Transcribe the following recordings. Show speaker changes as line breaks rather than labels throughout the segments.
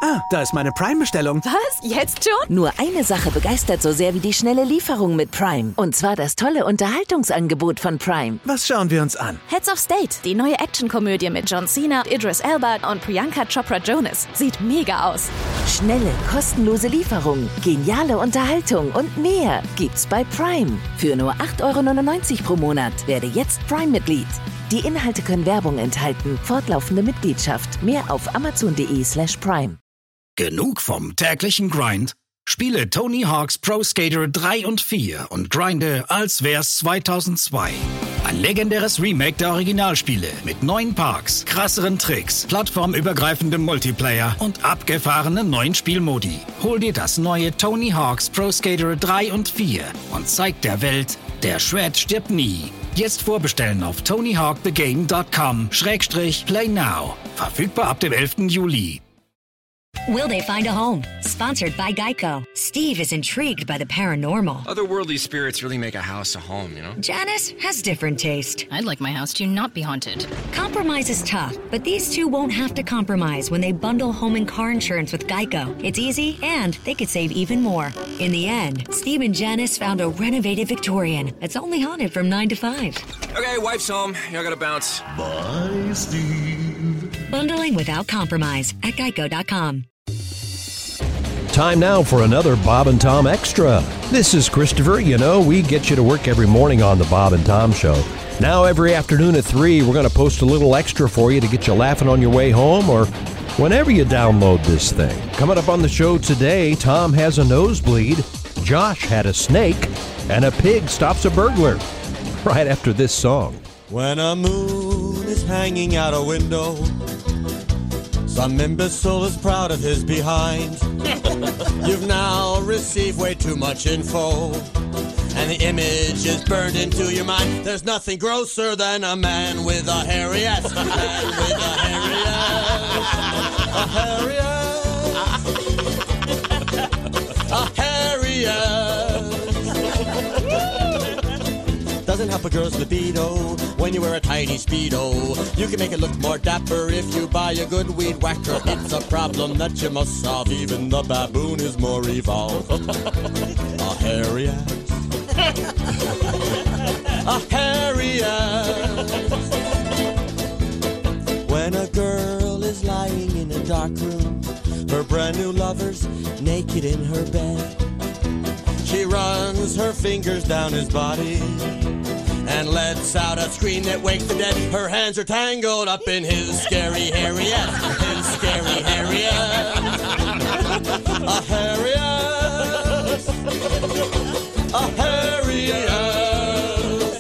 Ah, da ist meine Prime-Bestellung.
Was? Jetzt schon?
Nur eine Sache begeistert so sehr wie die schnelle Lieferung mit Prime. Und zwar das tolle Unterhaltungsangebot von Prime.
Was schauen wir uns an?
Heads of State, die neue Actionkomödie mit John Cena, Idris Elba und Priyanka Chopra Jonas. Sieht mega aus.
Schnelle, kostenlose Lieferung, geniale Unterhaltung und mehr gibt's bei Prime. Für nur 8,99 € pro Monat. Werde jetzt Prime-Mitglied. Die Inhalte können Werbung enthalten. Fortlaufende Mitgliedschaft. Mehr auf amazon.de/prime.
Genug vom täglichen Grind? Spiele Tony Hawk's Pro Skater 3 und 4 und grinde, als wär's 2002. Ein legendäres Remake der Originalspiele mit neuen Parks, krasseren Tricks, plattformübergreifendem Multiplayer und abgefahrenen neuen Spielmodi. Hol dir das neue Tony Hawk's Pro Skater 3 und 4 und zeig der Welt, der Shred stirbt nie. Jetzt vorbestellen auf tonyhawkthegame.com/play now. Verfügbar ab dem 11. Juli.
Will they find a home? Sponsored by Geico. Steve is intrigued by the paranormal.
Otherworldly spirits really make a house a home, you know?
Janice has different taste.
I'd like my house to not be haunted.
Compromise is tough, but these two won't have to compromise when they bundle home and car insurance with Geico. It's easy, and they could save even more. In the end, Steve and Janice found a renovated Victorian that's only haunted from 9 to 5.
Okay, wife's home. I gotta bounce.
Bye, Steve.
Bundling without compromise at geico.com.
Time now for another Bob and Tom Extra. This is Christopher. You know, we get you to work every morning on the Bob and Tom Show. Now every afternoon at 3, we're going to post a little extra for you to get you laughing on your way home or whenever you download this thing. Coming up on the show today, Tom has a nosebleed, Josh had a snake, and a pig stops a burglar. Right after this song.
When a moon is hanging out a window, some imbecile is proud of his behind. You've now received way too much info, and the image is burned into your mind. There's nothing grosser than a man with a hairy ass. A man with a hairy ass. A hairy ass. A hairy ass. Doesn't help a girl's libido when you wear a tiny Speedo. You can make it look more dapper if you buy a good weed whacker. It's a problem that you must solve. Even the baboon is more evolved. A hairy ass. A hairy ass. When a girl is lying in a dark room, her brand new lover's naked in her bed. She runs her fingers down his body and lets out a scream that wakes the dead. Her hands are tangled up in his scary hairy ass. His scary hairy ass. A hairy ass. A hairy ass.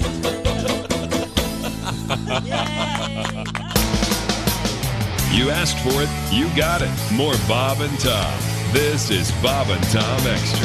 You asked for it, you got it. More Bob and Tom. This is Bob and Tom Extra.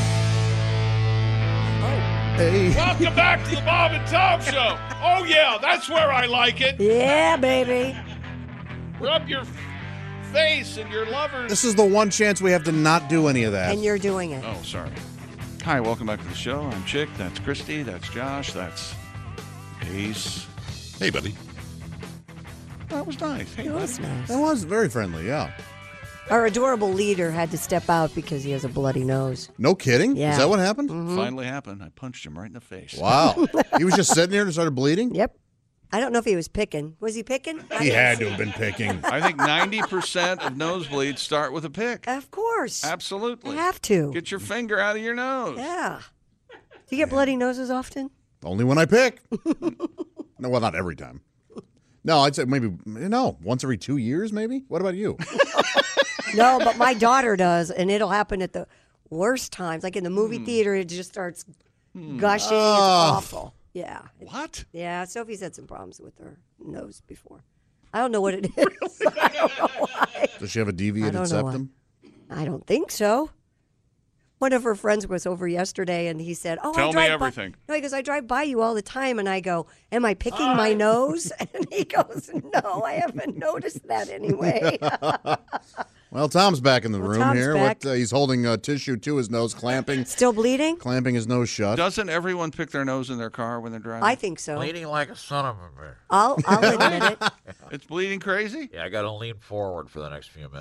Hey.
Welcome back to the Bob and Tom Show. Oh, yeah, that's where I like it.
Yeah, baby.
Rub your face and your lovers.
This is the one chance we have to not do any of that.
And you're doing it.
Oh, sorry. Hi, welcome back to the show. I'm Chick. That's Christy. That's Josh. That's Ace.
Hey, buddy.
That was nice. Hey,
It was nice.
That was very friendly, yeah.
Our adorable leader had to step out because he has a bloody nose.
No kidding?
Yeah.
Is that what happened?
Mm-hmm.
Finally happened. I punched him right in the face.
Wow. He was just sitting there and started bleeding?
Yep. I don't know if he was picking. Was he picking?
He had to have been picking.
I think 90% of nosebleeds start with a pick.
Of course.
Absolutely.
You have to.
Get your finger out of your nose.
Yeah. Do you get bloody noses often?
Only when I pick. No, well, not every time. No, I'd say maybe, once every 2 years, maybe? What about you?
No, but my daughter does, and it'll happen at the worst times. Like in the movie theater, it just starts gushing. It's awful. Yeah.
What?
Yeah, Sophie's had some problems with her nose before. I don't know what it is. I don't know why.
Does she have a deviated septum?
I don't think so. One of her friends was over yesterday, and he said, "Oh,
Tell me everything."
No, he goes, "I drive by you all the time," and I go, "Am I picking my nose?" And he goes, "No, I haven't noticed that anyway."
Well, Tom's back in the room
Tom's
here.
back.
He's holding tissue to his nose, clamping.
Still bleeding?
Clamping his nose shut.
Doesn't everyone pick their nose in their car when they're driving?
I think so.
Bleeding like a son of a bitch.
I'll admit it.
It's bleeding crazy?
Yeah, I got to lean forward for the next few minutes.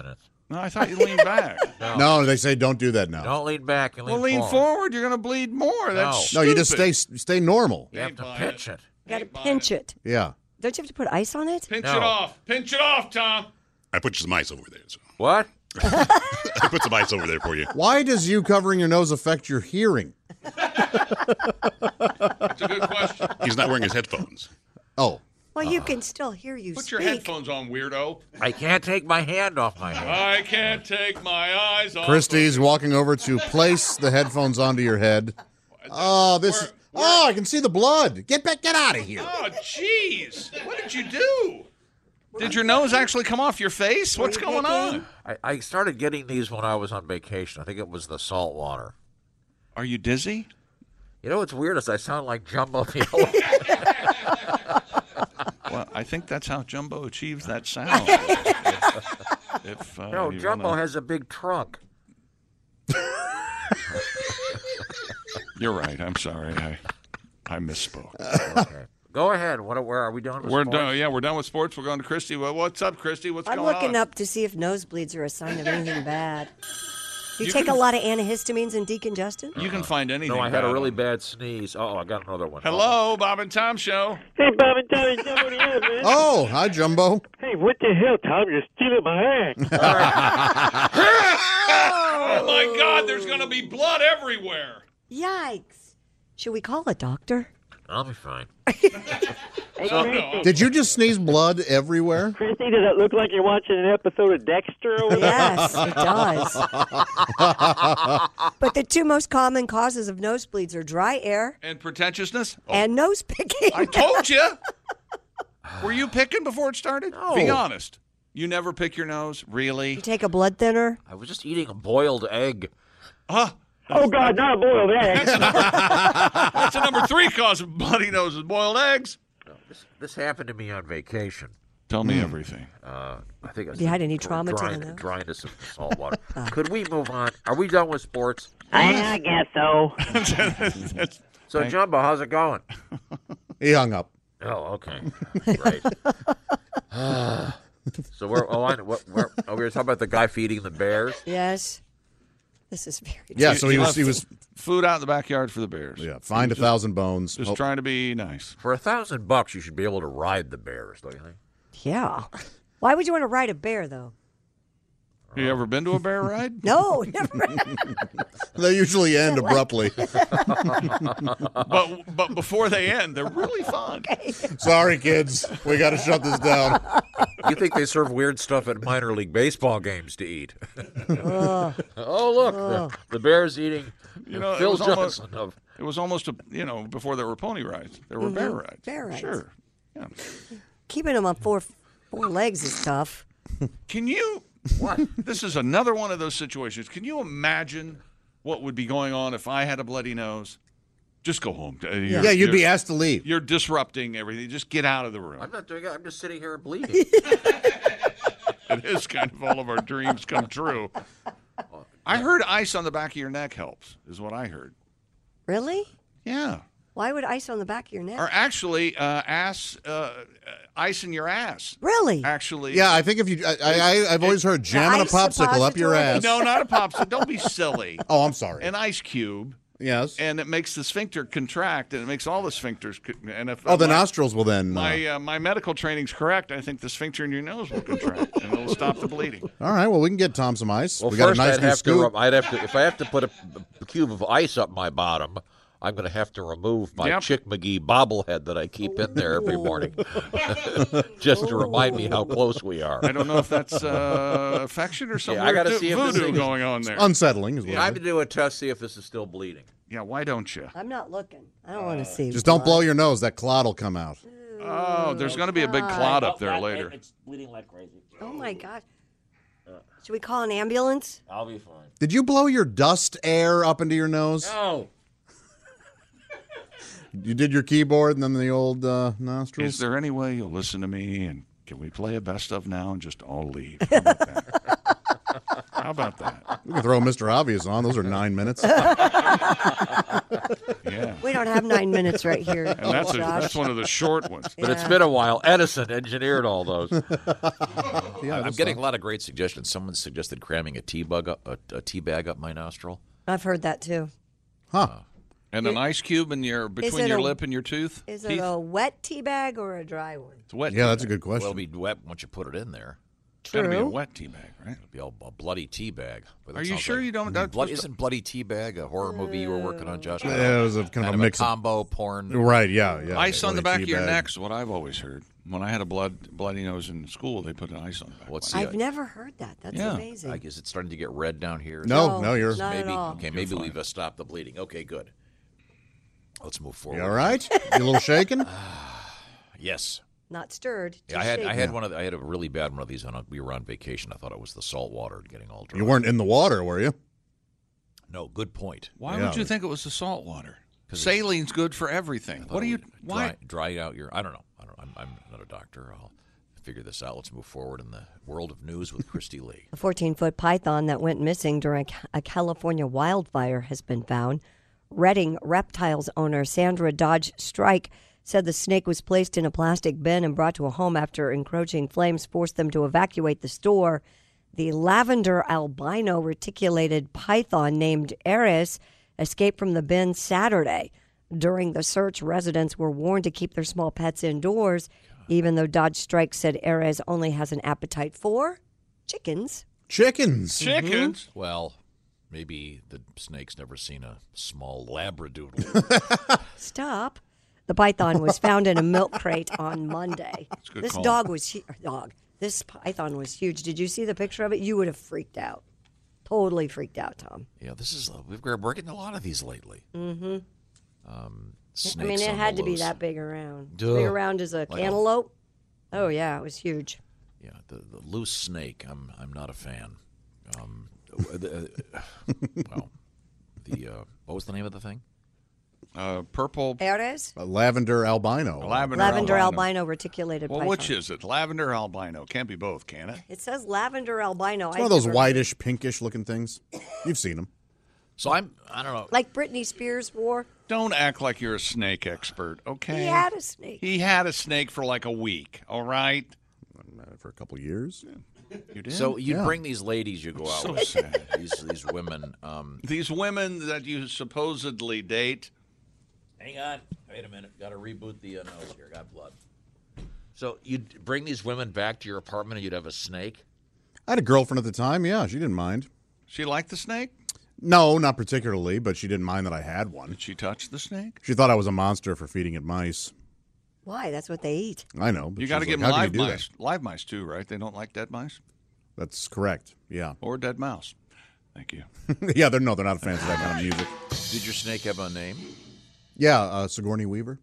No, I thought you leaned back.
No, they say don't do that now.
Don't lean back and lean
Well, lean forward. You're going to bleed more. That's stupid.
No, you just stay normal.
You have to pinch it.
You got to pinch it.
Yeah.
Don't you have to put ice on it?
Pinch it off. Pinch it off, Tom.
I put some ice over there. So.
What?
I put some ice over there for you.
Why does you covering your nose affect your hearing?
That's a good question.
He's not wearing his headphones.
Oh.
Well, you can still hear you
Put
speak.
your headphones on, weirdo.
I can't take my hand off my head.
I can't take my eyes off.
Christy's walking over to place the headphones onto your head. Oh, this. Oh, I can see the blood. Get out of here.
Oh, jeez. What did you do? Did your nose actually come off your face? What's going on?
I started getting these when I was on vacation. I think it was the salt water.
Are you dizzy?
You know what's weird is I sound like Jumbo the elephant.
Well, I think that's how Jumbo achieves that sound.
No, Jumbo has a big trunk.
You're right. I'm sorry. I misspoke.
Okay. Go ahead. Where are we done with
We're
sports?
done. Yeah, we're done with sports. We're going to Christy. Well, what's up, Christy? What's
I'm
going on?
looking up to see if nosebleeds are a sign of anything bad. Do you
You
take
can-
a lot of antihistamines and decongestant?
You can find anything.
No, I had a
bad
really
on-
bad sneeze. Oh, I got another one.
Hello, Bob and Tom Show.
Hey, Bob and Tom, it's Jumbo the Elephant.
Oh, hi, Jumbo.
Hey, what the hell, Tom? You're stealing my act.
Oh, my God, there's going to be blood everywhere.
Yikes. Should we call a doctor?
I'll be fine.
Did you just sneeze blood everywhere?
Christy, does it look like you're watching an episode of Dexter over there?
Yes, it does. But the two most common causes of nosebleeds are dry air
And pretentiousness?
and nose picking.
I told you. Were you picking before it started?
No.
Be honest. You never pick your nose? Really?
You take a blood thinner?
I was just eating a boiled egg.
Oh, God, not a boiled egg.
That's the number 3 cause of bloody noses, boiled eggs.
No, this happened to me on vacation.
Tell me everything.
I think I
Have you had any trauma to the nose?
dryness of salt water. Could we move on? Are we done with sports?
I guess so.
So, Jumbo, how's it going?
He hung up.
Oh, okay. Great. So we were talking about the guy feeding the bears?
Yes. This is very
Yeah, so he
left
was
food out in the backyard for the bears.
Yeah, find 1,000 bones.
Just trying to be nice.
For $1,000, you should be able to ride the bears, don't you think?
Yeah. Why would you want to ride a bear, though?
Have you ever been to a bear ride?
No, never.
They usually end abruptly.
But before they end, they're really fun.
Okay.
Sorry, kids. We got to shut this down.
You think they serve weird stuff at minor league baseball games to eat? Oh, look, the bear's eating Phil Johnson.
It was almost before there were pony rides. There were bear rides.
Bear rides.
Sure. Yeah.
Keeping them on four legs is tough.
Can you?
What?
This is another one of those situations. Can you imagine what would be going on if I had a bloody nose? Just go home.
Yeah, you'd be asked to leave.
You're disrupting everything. Just get out of the room.
I'm not doing it. I'm just sitting here and bleeding.
It is kind of all of our dreams come true. I heard ice on the back of your neck helps, is what I heard.
Really?
Yeah.
Why would ice on the back of your neck?
Or actually, ice in your ass.
Really?
Actually.
Yeah, I think if you, I've always heard jamming a
ice
popsicle up your ass.
No, not a popsicle. Don't be silly.
Oh, I'm sorry.
An ice cube.
Yes.
And it makes the sphincter contract, and it makes all the sphincters. And if
the nostrils will then.
My medical training's correct. I think the sphincter in your nose will contract, and it'll stop the bleeding.
All right. Well, we can get Tom some ice.
Well,
we got
first
a nice
I'd
new
have
scoop.
to. If I have to put a cube of ice up my bottom, I'm going to have to remove my Chick McGee bobblehead that I keep in there every morning, just to remind me how close we are.
I don't know if that's affection or something.
Yeah, I got to see if this
voodoo
thing
going on there.
Unsettling as well.
Time to do a test, see if this is still bleeding.
Yeah, why don't you?
I'm not looking. I don't want to see.
Just don't blow your nose. That clot will come out.
Oh, there's going to be a big clot up there later.
It's bleeding like crazy.
Oh my God. Should we call an ambulance?
I'll be fine.
Did you blow your dust air up into your nose?
No.
You did your keyboard and then the old nostrils?
Is there any way you'll listen to me, and can we play a best of now and just all leave? How about that? How about that?
We can throw Mr. Obvious on. Those are 9 minutes.
Yeah.
We don't have 9 minutes right here.
And that's one of the short ones.
But it's been a while. Edison engineered all those.
Yeah,
I'm getting a lot of great suggestions. Someone suggested cramming a tea bag up my nostril.
I've heard that too.
Huh.
And an ice cube in between your lip and your tooth?
Is it a wet tea bag or a dry one?
It's wet.
Yeah, that's a good question.
Well, it'll be wet once you put it in there.
It's got to be a wet tea bag, right?
It'll be a bloody tea bag.
Are you sure you don't?
Isn't Bloody Tea Bag a horror movie you were working on, Josh?
Yeah, it was a kind of a mix
combo porn.
Right, yeah.
Ice on the back of your neck is what I've always heard. When I had a bloody nose in school, they put an ice on the back.
I've never heard that. That's amazing.
Is it starting to get red down here?
No, you're
not
maybe
at all.
okay. Maybe we've stopped the bleeding. Okay, good. Let's move forward.
You all right? You a little shaken?
Yes.
Not stirred.
Yeah, I had one of I had a really bad one of these. We were on vacation. I thought it was the salt water getting all dry.
You weren't in the water, were you?
No. Good point.
Why would you think it was the salt water? Salina's good for everything. What do you? Why
dry out your? I don't know. I'm not a doctor. I'll figure this out. Let's move forward in the world of news with Christy Lee.
A 14-foot python that went missing during a California wildfire has been found. Redding Reptiles owner Sandra Dodge Strike said the snake was placed in a plastic bin and brought to a home after encroaching flames forced them to evacuate the store. The lavender albino reticulated python named Ares escaped from the bin Saturday. During the search, residents were warned to keep their small pets indoors, even though Dodge Strike said Ares only has an appetite for chickens.
Chickens?
Chickens?
Well, maybe the snake's never seen a small labradoodle.
Stop. The python was found in a milk crate on Monday. This
call.
This python was huge. Did you see the picture of it? You would have freaked out. Totally freaked out, Tom.
Yeah, we're getting a lot of these lately.
Mm-hmm.
Snakes
I mean, it
on
had
the
to be
loose.
that big around.
Duh.
Big around as a cantaloupe. Oh yeah, it was huge.
Yeah, the loose snake. I'm not a fan. What was the name of the thing?
Purple.
Ares?
Lavender albino.
Lavender albino reticulated python.
Which is it? Lavender albino. Can't be both, can it?
It says lavender albino.
It's one of those whitish, pinkish looking things. You've seen them.
So I don't know.
Like Britney Spears wore.
Don't act like you're a snake expert, okay?
He had a snake.
He had a snake for like a week, all right?
For a couple years.
Yeah. You did?
So you bring these ladies you go out
So
with.
sad.
These women.
These women that you supposedly date.
Hang on. Wait a minute. Got to reboot the nose here. Got blood. So you'd bring these women back to your apartment and you'd have a snake?
I had a girlfriend at the time. Yeah, she didn't mind.
She liked the snake?
No, not particularly, but she didn't mind that I had one.
Did she touch the snake?
She thought I was a monster for feeding it mice.
Why? That's what they eat.
I know. But
You got to
she's
give
like,
them
"How
live
can you do
mice. Live mice, too, right? They don't like dead mice?
That's correct. Yeah.
Or dead mouse. Thank you.
Yeah, they're not fans of that kind of music.
Did your snake have a name?
Yeah, Sigourney Weaver.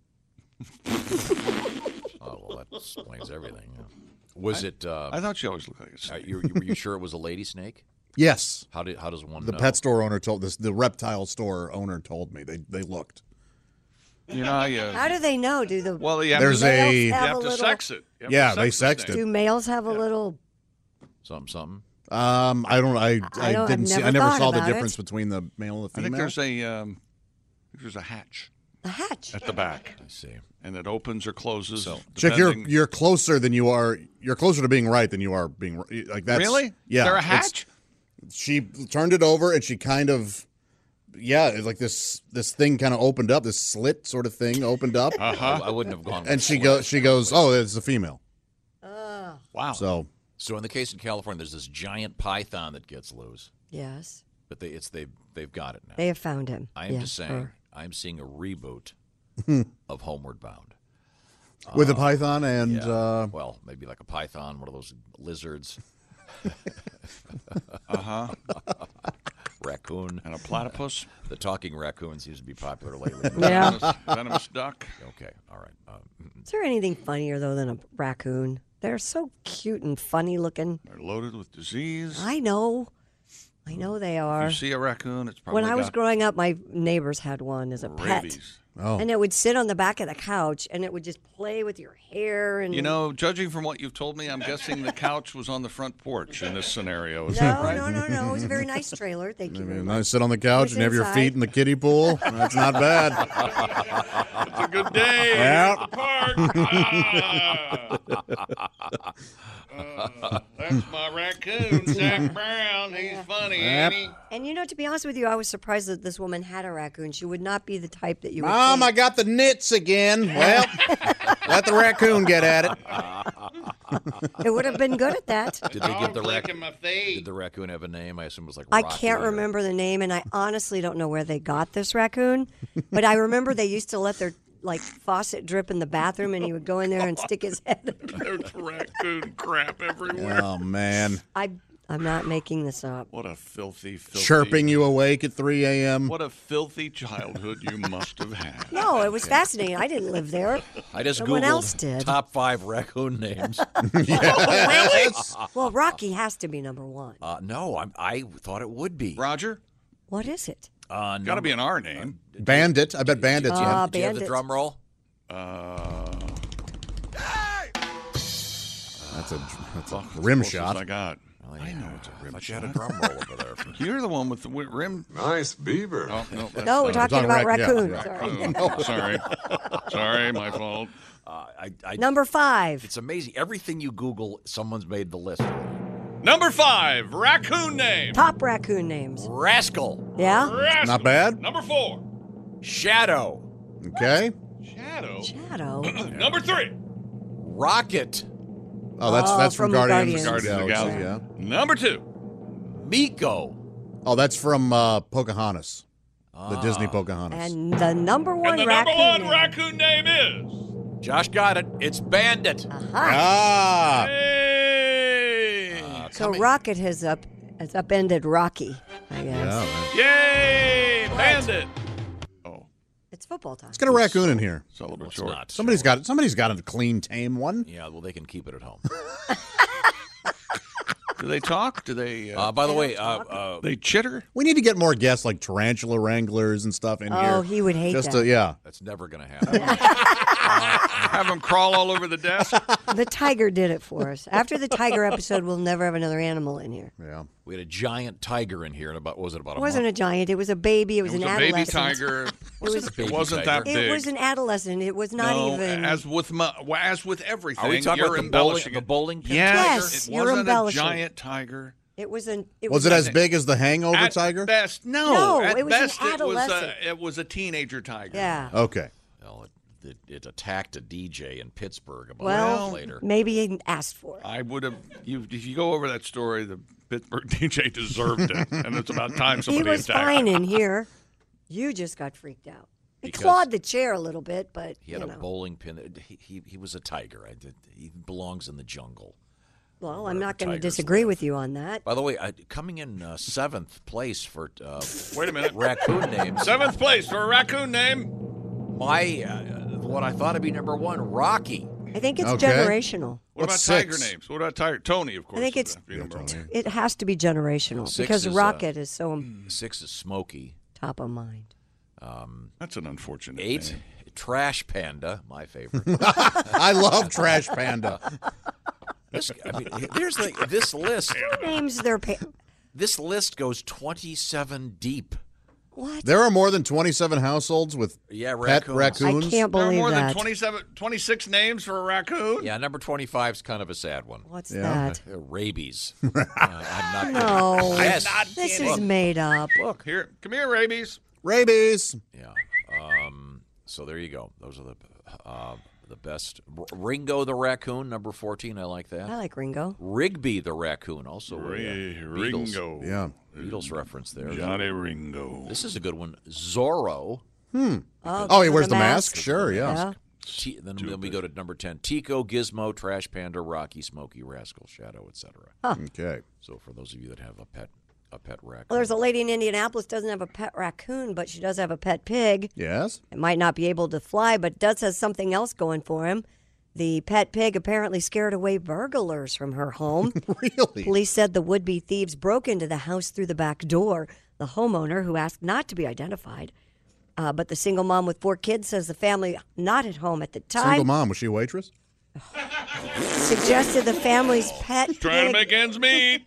Oh, well, that explains everything. Yeah. Was it?
I thought she always looked like a snake.
Were you sure it was a lady snake?
Yes.
How does one
The
know?
pet store owner told this. The reptile store owner told me they looked.
You know,
How do they know? Do the
There's
males
a
You
have
have
a
to
little,
sex it. You have
Yeah,
to
they
sex the
sexed
snake.
it.
Do males have a little?
Something.
I don't. I
I've
didn't see.
never
I never
thought
saw the
about it.
difference between the male and the
I
female.
think there's a hatch
A hatch.
at the back.
I see.
And it opens or closes.
So-
Chick,
depending-
you're closer than you are. You're closer to being right than you are being like that's
Really?
Yeah.
Is there a
it's-
hatch?
She turned it over and she kind of. Yeah, it's like this thing kind of opened up. This slit sort of thing opened up.
I wouldn't have gone.
And
with
she
slit.
goes, oh, it's a female.
Wow.
So
in the case in California, there's this giant python that gets loose,
Yes.
but they've got it now.
They have found him.
I am
Yeah,
just saying,
her.
I'm seeing a reboot of Homeward Bound.
with a python and
Yeah. Well, maybe like a python, one of those lizards. Raccoon.
And a platypus.
The talking raccoon seems to be popular lately.
Yeah.
Venomous duck.
Okay, all right.
Is there anything funnier though than a raccoon? They're so cute and funny looking.
They're loaded with disease.
I know they
If
are.
you see a raccoon, it's probably
When I was
got
growing up, my neighbors had one as a pet.
rabies.
oh,
And it would sit on the back of the couch, and it would just play with your hair. And
You know, judging from what you've told me, I'm guessing the couch was on the front porch in this scenario. Is that right?
no. It was a very nice trailer. Thank you very much.
nice sit on the couch
It's
and have your
inside.
feet in the kiddie pool. That's not bad.
It's a good day
Yeah.
at the park. That's my raccoon, Zach Brown. He's funny, ain't he?
And to be honest with you, I was surprised that this woman had a raccoon. She would not be the type that you would
Mom,
think.
I got the nits again. Well, let the raccoon get at it.
It would have been good at that.
Did they give the raccoon? Did the raccoon have a name? I assume it was like
I
Rocky
can't remember the name, and I honestly don't know where they got this raccoon. But I remember they used to let their faucet drip in the bathroom, and he would go in there and stick his head.
There's raccoon crap everywhere.
Oh, man.
I'm not making this up.
What a filthy.
Chirping you awake at 3 a.m.
What a filthy childhood you must have had.
No, it was fascinating. I didn't live there.
I just
Someone
Googled
else did.
top 5 raccoon names.
Really?
Well, Rocky has to be number 1.
No, I thought it would be.
Roger?
What is it?
Got to be an R name.
Bandit. I bet Bandit's
Do you have the
Bandit.
drum roll?
That's a rim shot.
I got.
I know it's a rim shot. You had a drum roll over there.
You're the one with the rim.
Nice beaver.
Oh, no,
No, we're talking about raccoons.
Sorry. Sorry, my fault.
Number 5.
It's amazing. Everything you Google, someone's made the list.
Number 5, raccoon name.
Top raccoon names.
Rascal.
Yeah?
Rascal.
Not bad.
Number 4.
Shadow.
Okay.
Shadow.
Number 3.
Rocket.
Oh, that's from Guardians
of the Galaxy.
Yeah.
Number 2.
Miko.
Oh, that's from Pocahontas. The Disney Pocahontas.
And the number 1
And the
raccoon
number 1
name.
raccoon name is.
Josh got it. It's Bandit.
Ah.
Hey.
So Rocket has upended Rocky, I guess.
Yay, Bandit.
It's football time.
Let's get a raccoon in here.
Celebratory.
Somebody's got a clean, tame one.
Yeah, well, they can keep it at home.
Do they talk? Do they?
By the way,
they chitter.
We need to get more guests like tarantula wranglers and stuff in here.
Oh, he would hate that.
Yeah.
That's never going to happen.
Have them crawl all over the desk.
The tiger did it for us. After the tiger episode, we'll never have another animal in here.
Yeah.
We had a giant tiger in here, and about
It wasn't a giant. It was a baby. It was an
a
adolescent.
baby tiger. It wasn't that big.
It was an adolescent. It was not even.
As with everything.
Are we talking
you're
about the bowling pin
Yes,
tiger?
you're
It wasn't
embellishing.
a giant tiger.
It was an.
Was it as big as the Hangover tiger?
Best,
No,
At
it was an
best,
adolescent.
it was a teenager tiger.
Yeah.
Okay.
Well, it attacked a DJ in Pittsburgh about a
Well,
month later.
maybe he asked for it.
I would have. If you go over that story, the Pittsburgh DJ deserved it, and it's about time somebody
He was
attacked.
fine in here. You just got freaked out. He
Because
clawed the chair a little bit, but
He had a bowling pin. He was a tiger. He belongs in the jungle.
Well, I'm not going to
tigers
disagree with you on that.
By the way, coming in 7th place for
Wait a minute.
raccoon names.
7th place for a raccoon name.
My what I thought would be number 1, Rocky.
I think it's
Okay.
generational.
What about tiger names? What about tiger? Tony, of course.
I think
would
it's
be number 1.
it has to be generational
6
because
is,
Rocket is so
6 is Smokey.
top of mind.
That's an unfortunate
8,
name.
Trash Panda, my favorite.
I love Trash Panda.
Here's this list.
Names their
This list goes 27 deep.
What?
There are more than 27 households with pet raccoons.
I can't
There are
believe
more
that.
than 26 names for a raccoon.
Yeah, number 25 is kind of a sad one.
What's that?
Rabies. I'm not
No,
kidding. Yes.
this is made up.
Look here, come here, rabies.
Rabies.
Yeah. So there you go. Those are the best. Ringo the raccoon, number 14. I like that.
I like Ringo.
Rigby the raccoon, also
Ringo.
Yeah.
Beatles reference there.
Johnny Ringo.
This is a good one. Zorro.
Oh, he wears the mask? Sure, yeah.
Then we go to number 10. Tico, Gizmo, Trash Panda, Rocky, Smokey, Rascal, Shadow, etc.
Okay.
So for those of you that have a pet raccoon.
Well, there's a lady in Indianapolis doesn't have a pet raccoon, but she does have a pet pig.
Yes.
It might not be able to fly, but does have something else going for him. The pet pig apparently scared away burglars from her home.
Really?
Police said the would-be thieves broke into the house through the back door. The homeowner, who asked not to be identified, but the single mom with 4 kids says the family not at home at the time.
Single mom. Was she a waitress?
Suggested the family's pet
Trying to
pig
make ends meet.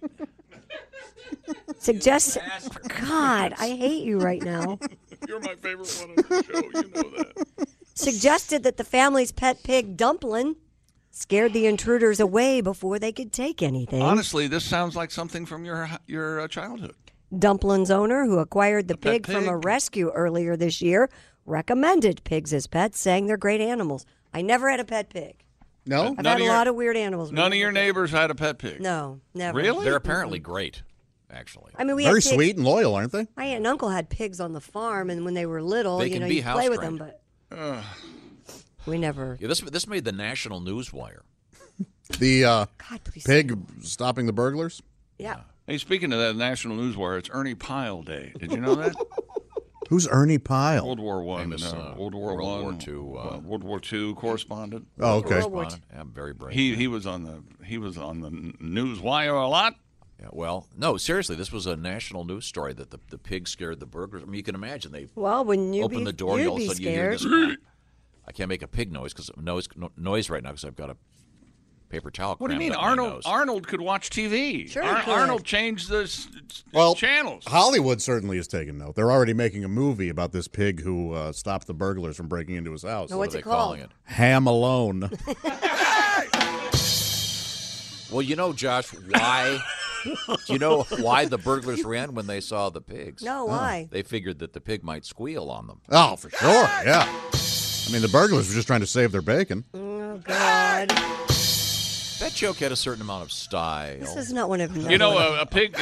God, I hate you right now.
You're my favorite one on the show. You know that.
Suggested that the family's pet pig, Dumpling, scared the intruders away before they could take anything.
Honestly, this sounds like something from your childhood.
Dumplin's owner, who acquired the pig from a rescue earlier this year, recommended pigs as pets, saying they're great animals. I never had a pet pig.
No?
I've had a lot of weird animals.
None of your neighbors had a pet pig?
No, never.
Really?
They're apparently great, actually.
I mean, we
very
had pigs.
Sweet and loyal, aren't they?
My aunt and uncle had pigs on the farm, and when they were little,
They can be
you play with them,
house-trained.
but we never.
Yeah, this made the National Newswire.
The pig stopping the burglars?
Yeah.
Hey, speaking of that National Newswire, it's Ernie Pyle Day. Did you know that?
Who's Ernie Pyle?
World War I. World War II correspondent.
Oh, okay.
Yeah, I'm very brave.
He was on the Newswire a lot.
Yeah, well, no, seriously, this was a national news story that the pig scared the burglars. I mean, you can imagine they open the door and all of a sudden you hear this. I can't make a pig noise right now because I've got a paper towel.
What do you mean? Arnold could watch TV.
Sure,
Arnold changed the channels.
Hollywood certainly has taken note. They're already making a movie about this pig who stopped the burglars from breaking into his house.
Now, what's it called?
Ham Alone.
Well, you know, Josh, why? Do you know why the burglars ran when they saw the pigs?
No, why?
They figured that the pig might squeal on them.
Oh, for sure, yeah. I mean, the burglars were just trying to save their bacon.
Oh, God.
That joke had a certain amount of style.
This is not one of them.
You know, a pig.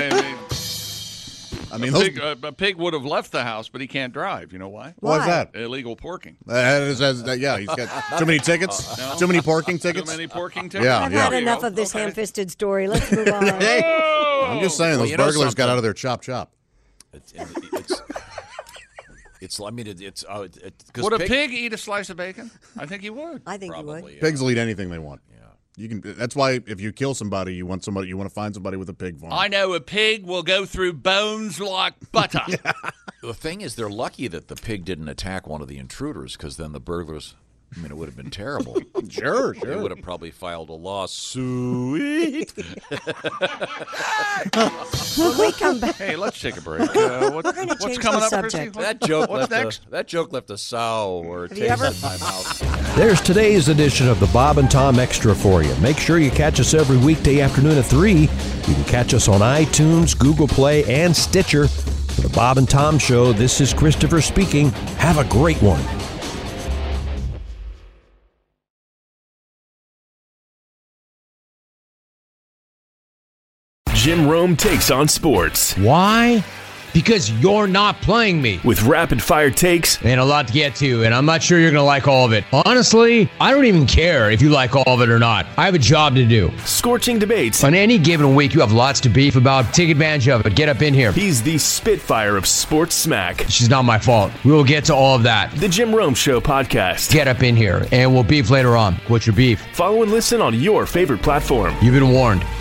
A pig would have left the house, but he can't drive. You know why?
Why is that?
Illegal porking.
Yeah, he's got too many tickets.
No.
Too many porking tickets.
Too many porking tickets.
Yeah,
I've had enough of this ham-fisted story. Let's move on.
I'm just saying, those burglars got out of their chop.
Would a pig eat a slice of bacon? I think he would.
I think he would.
Yeah. Pigs will eat anything they want. Yeah, you can. That's why if you kill somebody, you want to find somebody with a pig farm.
I know a pig will go through bones like butter.
The thing is, they're lucky that the pig didn't attack one of the intruders, because then the burglars. I mean, it would have been terrible.
Sure.
They would have probably filed a lawsuit.
When we come back.
Hey, let's take a break. What's
the
coming up,
subject.
Chrissy?
That joke left a sour taste in my mouth.
There's today's edition of the Bob and Tom Extra for you. Make sure you catch us every weekday afternoon at 3. You can catch us on iTunes, Google Play, and Stitcher. For the Bob and Tom Show, this is Christopher speaking. Have a great one.
Jim Rome takes on sports.
Why? Because you're not playing me.
With rapid-fire takes.
And a lot to get to, and I'm not sure you're going to like all of it. Honestly, I don't even care if you like all of it or not. I have a job to do.
Scorching debates.
On any given week, you have lots to beef about. Take advantage of it. Get up in here.
He's the Spitfire of sports smack.
She's not my fault. We will get to all of that.
The Jim Rome Show podcast.
Get up in here, and we'll beef later on. What's your beef?
Follow and listen on your favorite platform.
You've been warned.